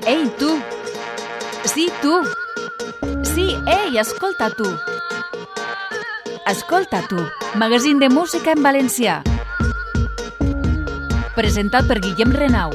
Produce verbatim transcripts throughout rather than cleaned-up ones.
Ei, tu! Sí, tu! Sí, ei, escolta, tu! Escolta, tu! Magazín de música en valencià. Presentat per Guillem Renau.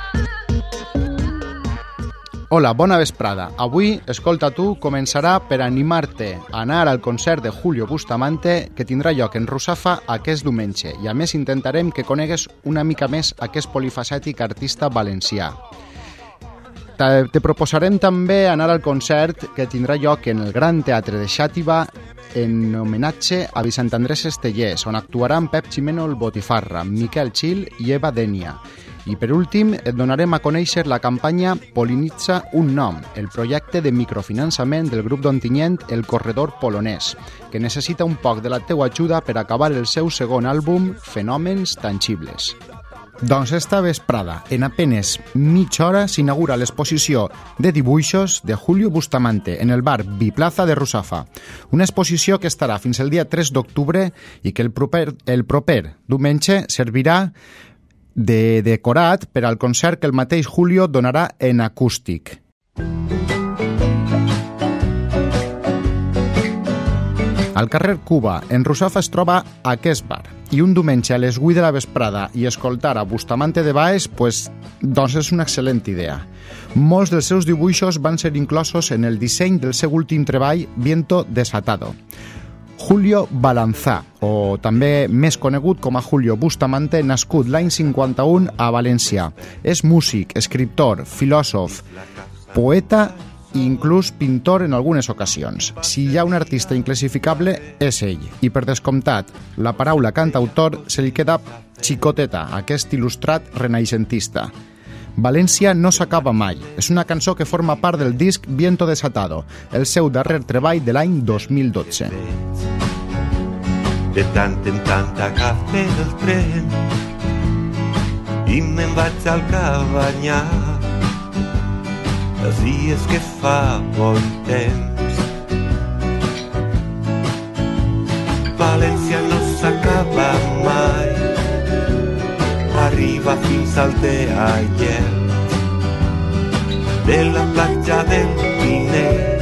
Hola, bona vesprada. Avui, Escolta tu, començarà per animar-te a anar al concert de Julio Bustamante que tindrà lloc en Russafa aquest diumenge i a més intentarem que conegues una mica més aquest polifacètic artista valencià. Te proposarem també anar al concert que tindrà lloc en el Gran Teatre de Xàtiva en homenatge a Vicent Andrés Estellés, on actuaran Pep Ximeno el Botifarra, Miquel Gil i Eva Dènia. I per últim et donarem a conèixer la campanya Polinitza un nom, el projecte de microfinançament del grup d'Ontinyent El Corredor Polonès, que necessita un poc de la teua ajuda per acabar el seu segon àlbum Fenòmens Tangibles. Doncs esta vesprada, en apenes mitja hora, s'inaugura l'exposició de dibuixos de Julio Bustamante en el bar Biplaza de Russafa. Una exposició que estarà fins el dia tres d'octubre i que el proper, el proper diumenge servirà de decorat per al concert que el mateix Julio donarà en acústic. Al carrer Cuba, en Russafa, es troba aquest bar. I un diumenge a les vuit de la vesprada i escoltar a Bustamante de baix, pues, doncs és una excel·lent idea. Molts dels seus dibuixos van ser inclosos en el disseny del seu últim treball, Viento Desatado. Julio Balanzá, o també més conegut com a Julio Bustamante, nascut l'any cinquanta-un a València. És músic, escriptor, filòsof, poeta i inclús pintor en algunes ocasions. Si hi ha un artista inclassificable, és ell. I per descomptat, la paraula cantautor se li queda xicoteta a aquest il·lustrat renaixentista. València no s'acaba mai. És una cançó que forma part del disc Viento Desatado, el seu darrer treball de l'any dos mil dotze. De tant en tant agafé el tren i me'n vaig al Cabanyà. Els dies que fa bon temps. València no s'acaba mai, arriba fins al Teayer, de la platja del Pinet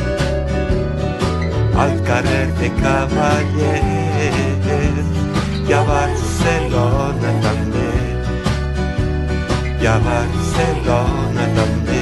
al carrer de Cavallers i a Barcelona també, i a Barcelona també.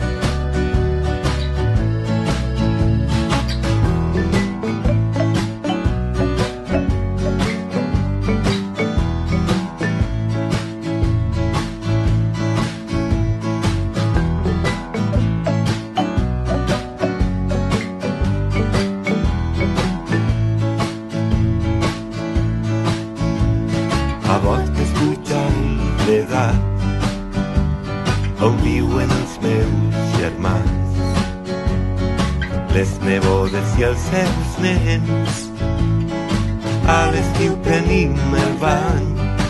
On viuen els meus germans, les nebodes i els seus nens. A l'estiu tenim el bany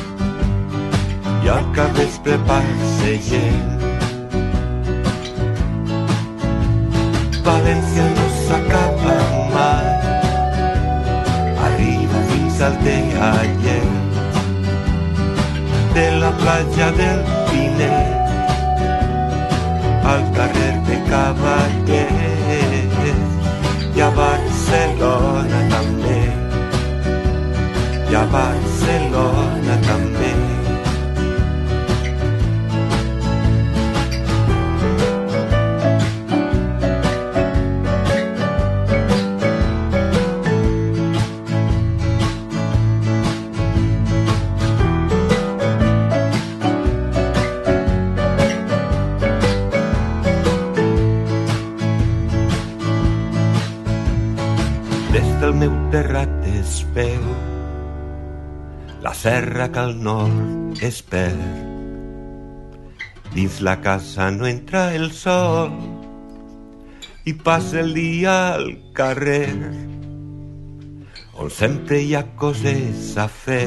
i al capvespre passegem. València no s'acaba mai, arriba fins al Teayer, de la platja del Pinet al carrer de Cavallers i a Barcelona també, i a Barcelona també. El meu terrat es veu la serra que al nord es perd. Dins la casa no entra el sol i passa el dia al carrer, on sempre hi ha coses a fer.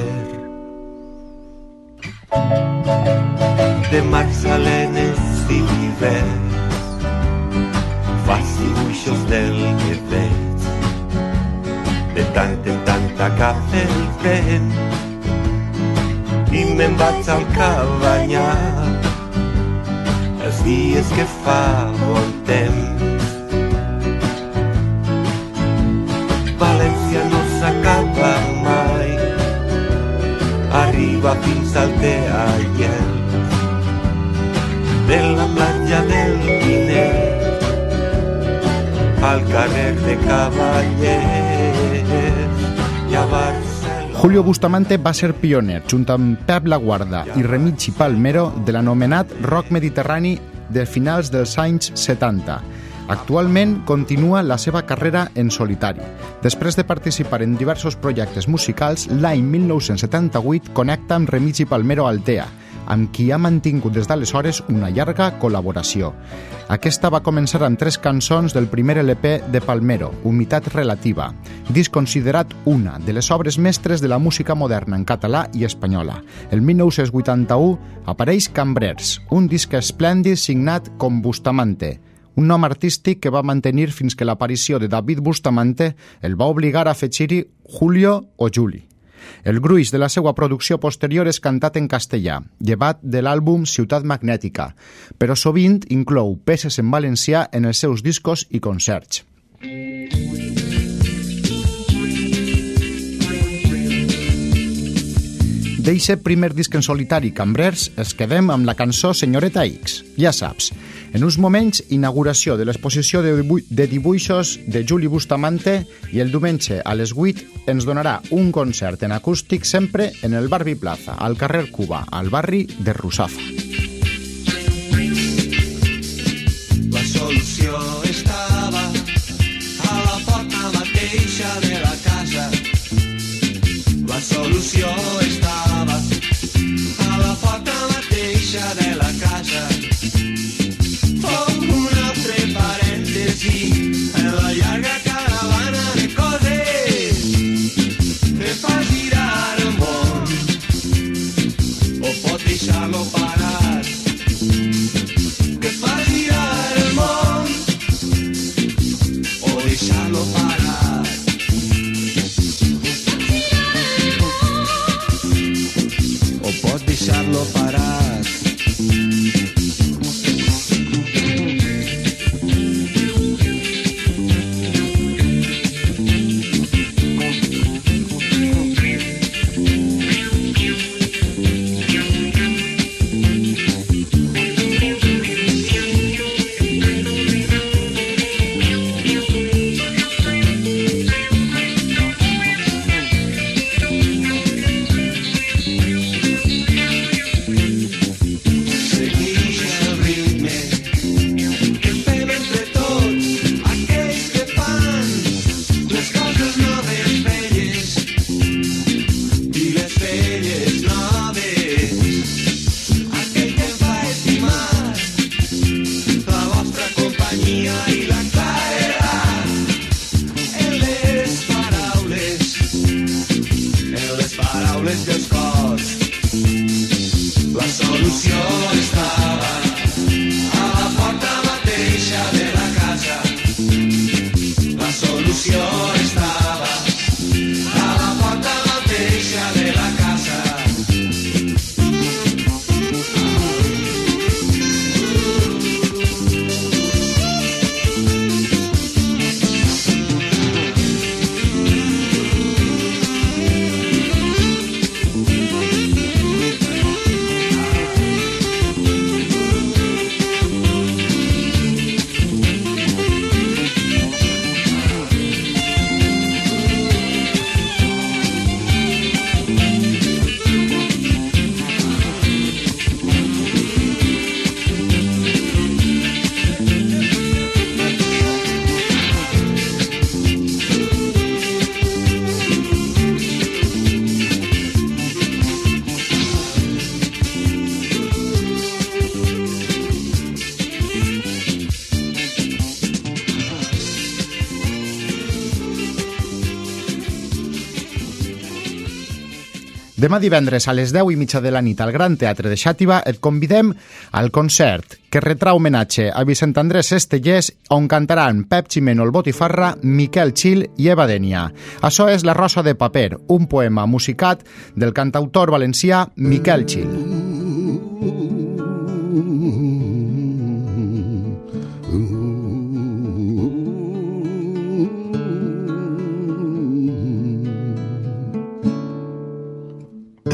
De magdalenes i hiverns fas dibuixos del que veig. De tant en tant agafa el tren i me'n vaig al Cabanyà. Els els dies que fa bon temps. València no s'acaba mai, arriba fins al Teaiel, de la platja del Guinet al carrer de Cavallers i a Barcelona. Julio Bustamante va ser pioner, junt amb Pep Laguarda i Remigi Palmero, de l'anomenat rock mediterrani de finals dels anys setanta. Actualment continua la seva carrera en solitari. Després de participar en diversos projectes musicals, l'any mil nou-cents setanta-vuit connecta amb Remigi Palmero Altea, amb qui ha mantingut des d'aleshores una llarga col·laboració. Aquesta va començar amb tres cançons del primer L P de Palmero, Humitat Relativa, disc considerat una de les obres mestres de la música moderna en català i espanyola. El mil nou-cents vuitanta-u apareix Cambrers, un disc esplèndid signat com Bustamante, un nom artístic que va mantenir fins que l'aparició de David Bustamante el va obligar a afegir-hi Julio o Juli. El gruix de la seva producció posterior és cantat en castellà, llevat de l'àlbum Ciutat Magnètica, però sovint inclou peces en valencià en els seus discos i concerts. D'eixe primer disc en solitari, Cambrers, es quedem amb la cançó Senyoreta X. Ja saps, en uns moments, inauguració de l'exposició de, dibu de dibuixos de Juli Bustamante i el diumenge a les vuit ens donarà un concert en acústic sempre en el Barbie Plaza, al carrer Cuba, al barri de Russafa. La solució estava a la porta mateixa de la casa. La solució estava a la porta mateixa de la casa. Fou un altre parèntesi en la llarga caravana de coses que fa girar el món, o pot deixar-lo parat, que fa girar el món, o deixar-lo parat. O pot deixar-lo parat. Demà divendres a les deu i mitja de la nit al Gran Teatre de Xàtiva et convidem al concert que retrà homenatge a Vicent Andrés Estellés, on cantaran Pep Ximeno el Botifarra, Miquel Gil i Eva Denia. Això és La Rosa de Paper, un poema musicat del cantautor valencià Miquel Gil.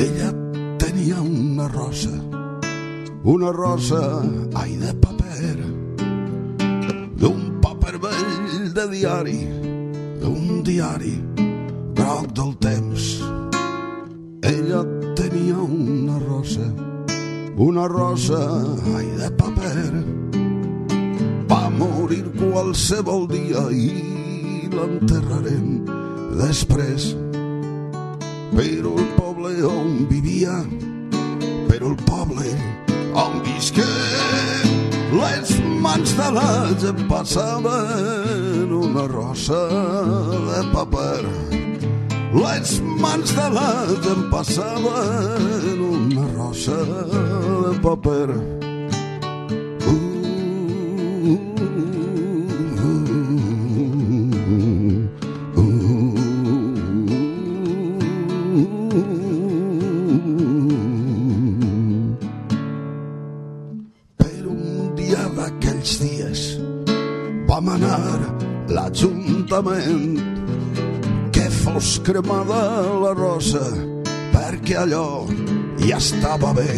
Ella tenia una rosa, una rosa, ai, de paper, d'un paper vell de diari, d'un diari groc del temps. Ella tenia una rosa, una rosa, ai, de paper. Va morir qualsevol dia i l'enterrarem després. Però el poble on vivia, però el poble on visqué, les mans de la gent passaven una rosa de paper. Les mans de la gent passaven una rosa de paper. Vam anar l'Ajuntament que fos cremada la rosa perquè allò ja estava bé.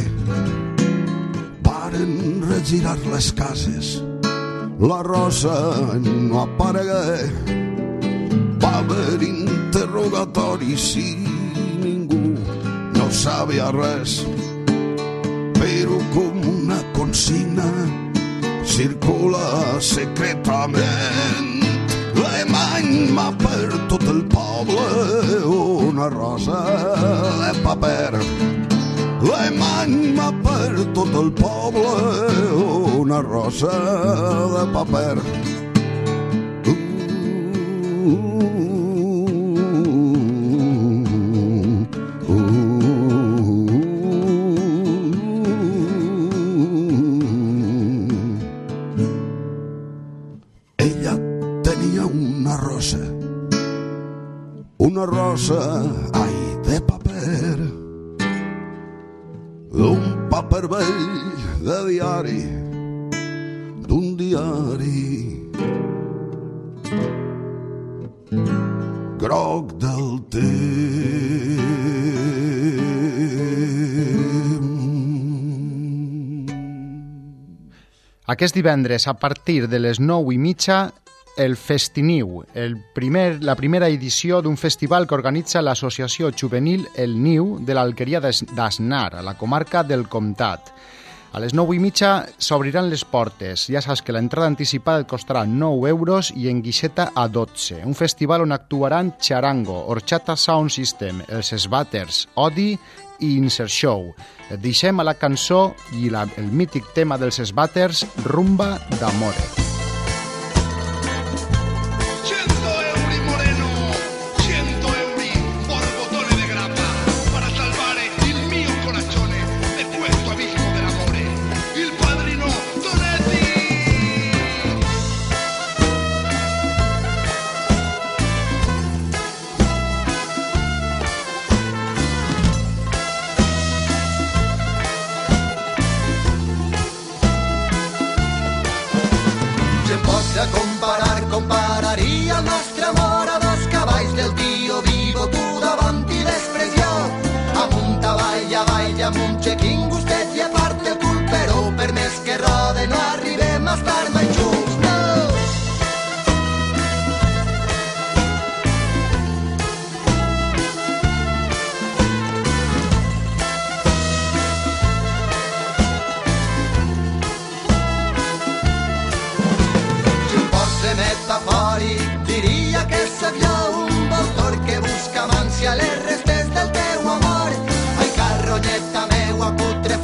Varen regirar les cases, la rosa no aparegué. Va haver interrogatoris i ningú no sabia res, però com una consigna circula secretament. L'emany per tot el poble una rosa de paper. L'emany per tot el poble una rosa de paper. Una rosa, ai, de paper, d'un paper vell de diari, d'un diari groc del temps. Aquest divendres, a partir de les nou i mitja, el Festiniu, el primer, la primera edició d'un festival que organitza l'associació juvenil El Niu de l'Alqueria d'Asnar, a la comarca del Comtat. A les nou i mitja s'obriran les portes. Ja saps que l'entrada anticipada et costarà nou euros i en guixeta a dotze. Un festival on actuaran Charango, Horchata Sound System, els Svatters, Odi i Insert Show. Et deixem a la cançó i la, el mític tema dels Svatters, Rumba d'Amore. Compararia el nostre amor a dos cavalls del tio Vivo, tu davant i l'expressió. Amunt, avall, avall, amunt, xequing, gustet i a part el cul, però per més que rode no arribem a estar mai junts, no! Metafòric, diria que sóc jo un voltor que busca amància les restes del teu amor. Ai, carronyeta meua, putre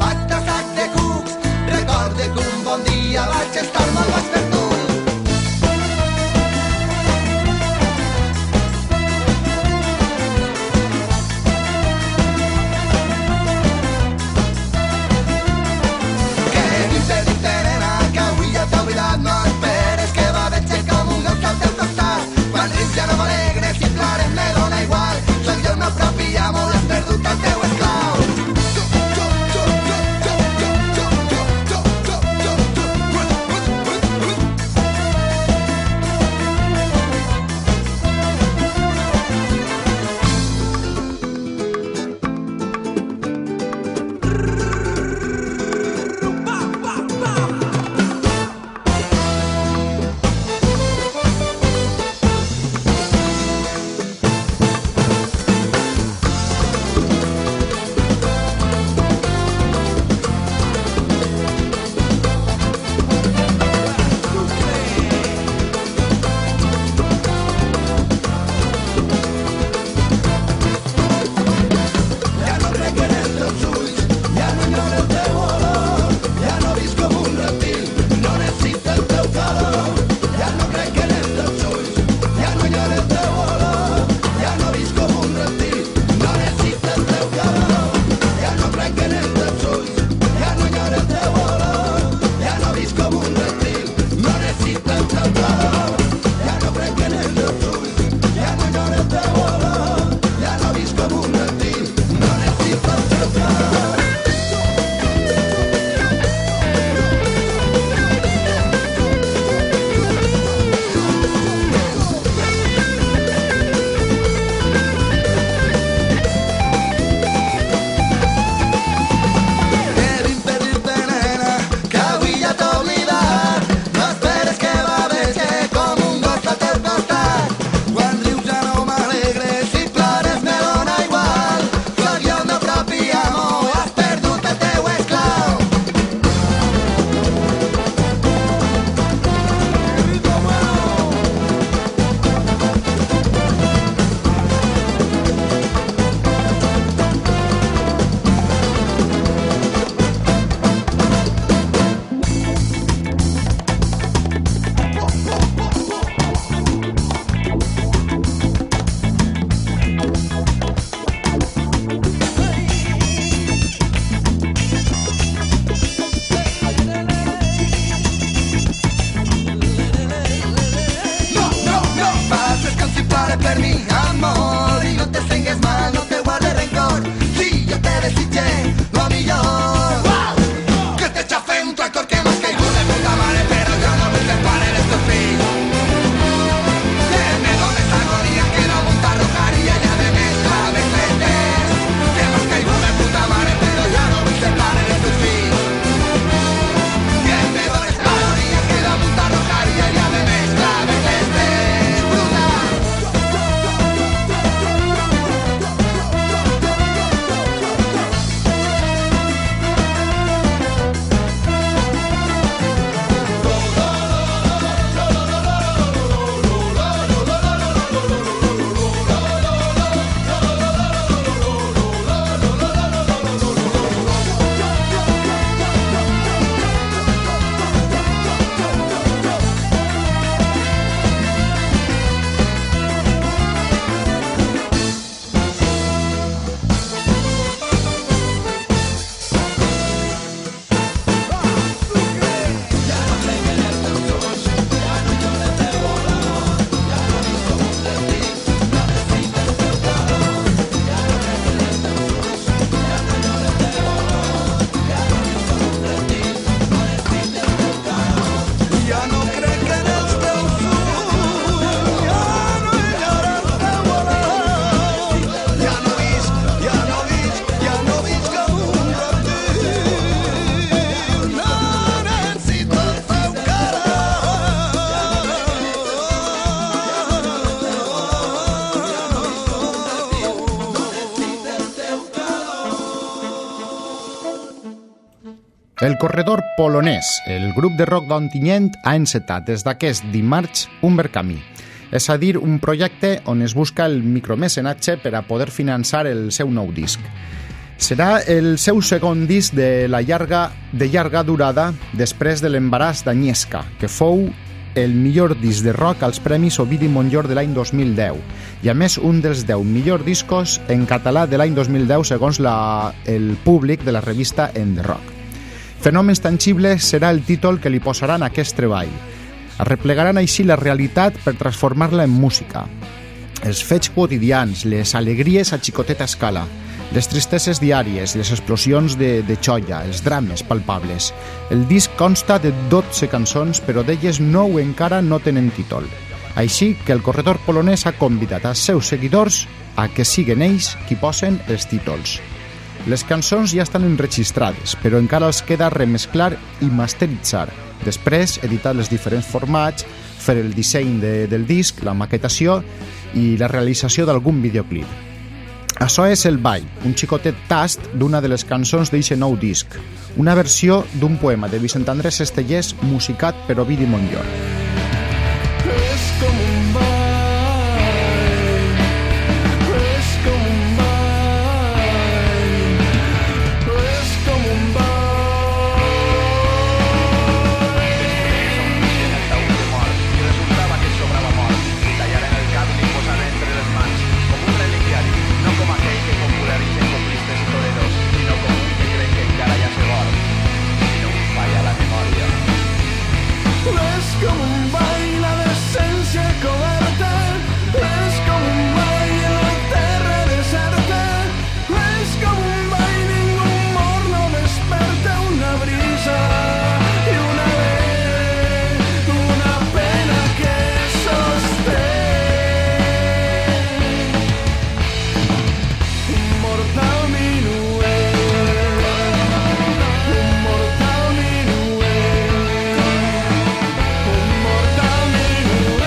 El Corredor Polonès, el grup de rock d'Ontinyent, ha encetat des d'aquest dimarts un verd camí. És a dir, un projecte on es busca el micromecenatge per a poder finançar el seu nou disc. Serà el seu segon disc de, la llarga, de llarga durada després de l'embaràs d'Agnieszka, que fou el millor disc de rock als Premis Ovidi Montllor de l'any dos mil deu i a més un dels deu millors discos en català de l'any dos mil deu segons la, el públic de la revista En The Rock. Fenòmens tangibles serà el títol que li posaran a aquest treball. Arreplegaran així la realitat per transformar-la en música. Els fets quotidians, les alegries a xicoteta escala, les tristeses diàries, les explosions de, de xoia, els drames palpables. El disc consta de dotze cançons, però d'elles nou encara no tenen títol. Així que el Corredor Polonès ha convidat als seus seguidors a que siguen ells qui posen els títols. Les cançons ja estan enregistrades, però encara els queda remesclar i masteritzar. Després, editar els diferents formats, fer el disseny de, del disc, la maquetació i la realització d'algun videoclip. Això és El Ball, un xicotet tast d'una de les cançons d'eixe nou disc, una versió d'un poema de Vicent Andrés Estellés musicat per Ovidi Montllor. Es como un baile, es como un baile, es como un baile. Hasta un temor, i resultava que sobrava mort, li tallaren el cap i li posaven entre les mans, com un reliquiari, no com aquell que popularitzen coplistes i toreros, sinó com un que creen que encara ja se vol, si no us falla la memòria. Es como un baile, la decencia coberta, es como un baile en la terra deserta, es como un baile, ningún morno desperta, una brisa y una vez, una pena que sostén, un mortal minuet, un mortal minuet, un mortal minuet.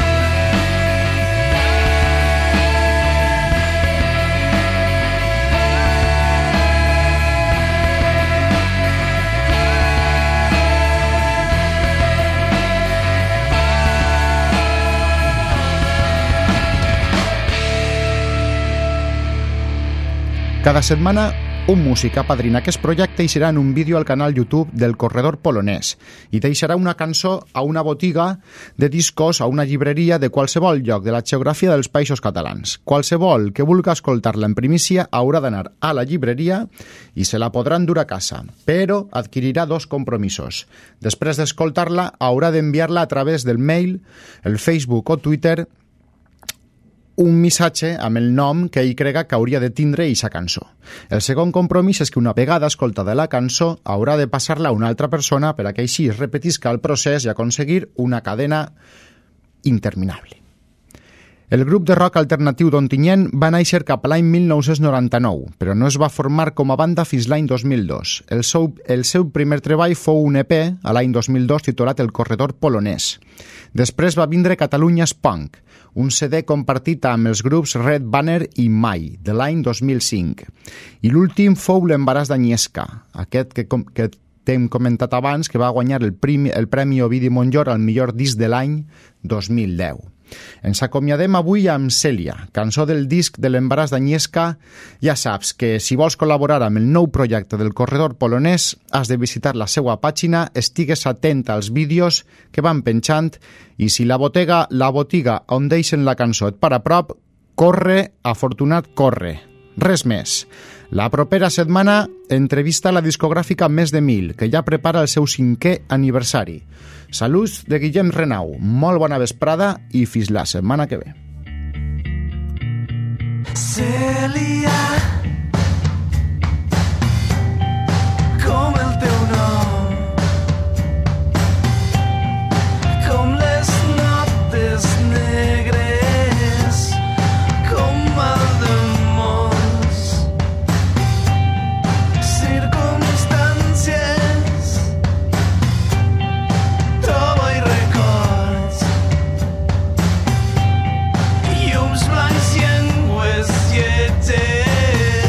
Cada setmana, un músic apadrina aquest projecte i serà en un vídeo al canal YouTube del Corredor Polonès i deixarà una cançó a una botiga de discos, a una llibreria de qualsevol lloc de la geografia dels països catalans. Qualsevol que vulgui escoltar-la en primícia haurà d'anar a la llibreria i se la podran dur a casa, però adquirirà dos compromisos. Després d'escoltar-la, haurà d'enviar-la a través del mail, el Facebook o Twitter, un missatge amb el nom que ell crega que hauria de tindre eixa cançó. El segon compromís és que una vegada escoltada la cançó haurà de passar-la a una altra persona per a que així es repetisca el procés i aconseguir una cadena interminable. El grup de rock alternatiu d'Ontinyent va néixer cap a l'any mil nou-cents noranta-nou, però no es va formar com a banda fins l'any dos mil dos. El seu, el seu primer treball fou un E P a l'any dos mil dos titulat El Corredor Polonès. Després va vindre Catalunya's Punk, un C D compartit amb els grups Red Banner i Mai, de l'any dos mil cinc. I l'últim fou l'embaràs d'Agnieszka, aquest que, que t'hem comentat abans, que va guanyar el, primi, el Premi Ovidi Montllor al millor disc de l'any dos mil deu. Ens acomiadem avui amb Cèlia, cançó del disc de l'embaràs d'Agnieszka. Ja saps que si vols col·laborar amb el nou projecte del Corredor Polonès has de visitar la seva pàgina, estigues atent als vídeos que van penjant i si la botiga, la botiga on deixen la cançó et para a prop, corre, afortunat, corre. Res més. La propera setmana entrevista a la discogràfica Més de Mil, que ja prepara el seu cinquè aniversari. Saluts de Guillem Renau, molt bona vesprada i fins la setmana que ve. Cèlia, com el teu nom, com les notes negres, com el demons, circumstàncies, trobo i records, llums blancs, llengües lletes.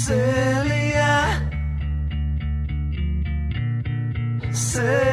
Celia, Celia.